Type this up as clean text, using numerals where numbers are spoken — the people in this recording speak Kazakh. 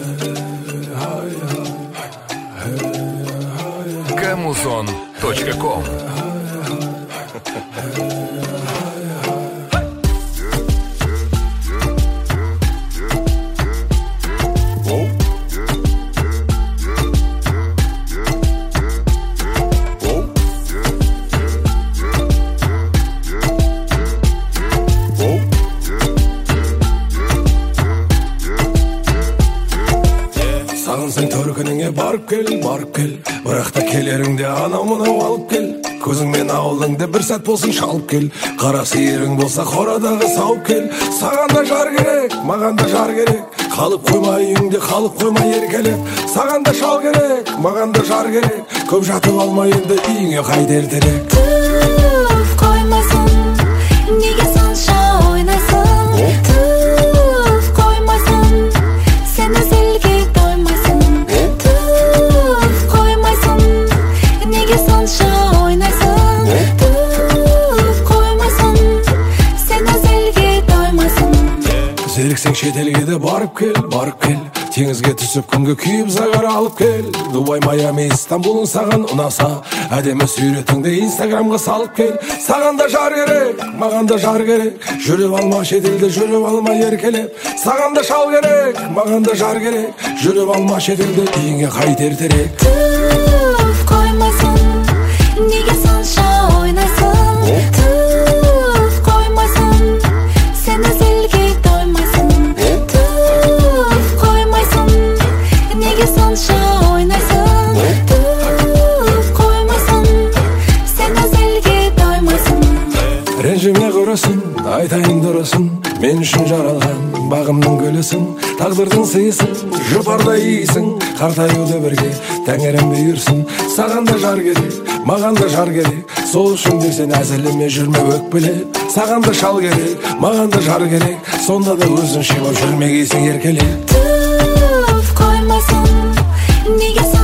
Kamuzon.com. Сағынсаң төркініңе барып кел, Бірақта келеріңде анау-мынау алып кел. Көзіңмен ауылыңды бір сәт болсын шалып кел. Қара сиырың болса қорадағы сауып кел. Саған да жар керек, маған да жар керек. Қалып қоймай үйіңде, қалып қоймай еркелеп. Саған да шал керек, маған да жар керек. Көп жатып алма енді үйіңе қайта ертерек. Түф қоймасын, неге сонша ойнайсың? Түф қоймасын, сен өзелге тоймайсың. Түф қоймайсын, неге сонша ойнайсың? Түф қоймасын, сен өзелге тоймайсың. Зеріксең шетелге де барып кел. Теңізге түсіп күнге күйіп загар алып кел. Дубай, Майами, Истанбулың саған ұнаса, әдемі суретіңді инстаграмға салып кел. Саған да жар керек, маған да жар керек. Жүріп алма шетелде, жүріп алма еркелеп. Саған да шал керек, маған да жар керек. Жүріп алма шетелде үйіңе қайта ертерек. Түф қоймасын, неге сонша ойнайсың? Түф қоймасын, сен өзелге тоймайсың. Түф қоймасын, неге сонша ойнайсың? Түф қоймасын, сен өзелге тоймайсың. Ренжіме құрысын, айтайын дұрысын. Мен үшін жаралған бағымның гүлісің. Тағдырдың сыйысың, жұпардай иісің. Қартаюды бірге тәңірім бұйырсын. Саған да жар керек, маған да жар керек. Сол үшін де сен әзіліме жүрме өкпелеп. Саған да шал керек, маған да жар керек. Сонда да өзің шебап жүрмегейсің еркелеп. Түф қоймасын, неге